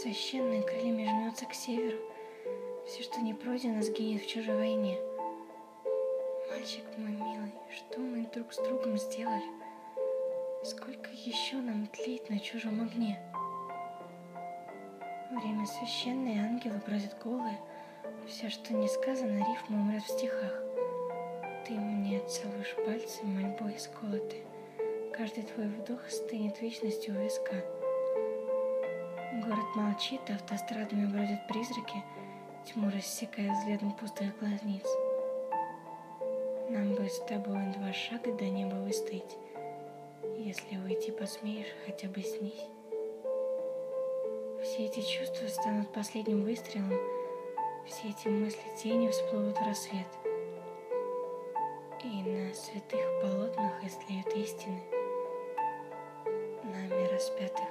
священное крыльями жмется к северу. Все, что не пройдено, сгинет в чужой войне. Мальчик мой милый, что мы друг с другом сделали? Сколько еще нам тлеть на чужом огне? Время священное, ангелы бродят голые. Все, что не сказано, рифмы умрет в стихах. Ты мне целуешь пальцы, мольбой сколоты. Каждый твой вдох стынет вечностью у виска. Город молчит, автострадами бродят призраки, тьму рассекая взглядом пустых глазниц. Нам бы с тобой 2 шага до неба выстоять. Если уйти посмеешь, хотя бы снись. Все эти чувства станут последним выстрелом, все эти мысли тенью всплывут в рассвет. И на святых полотнах истлеют истины, нами распятых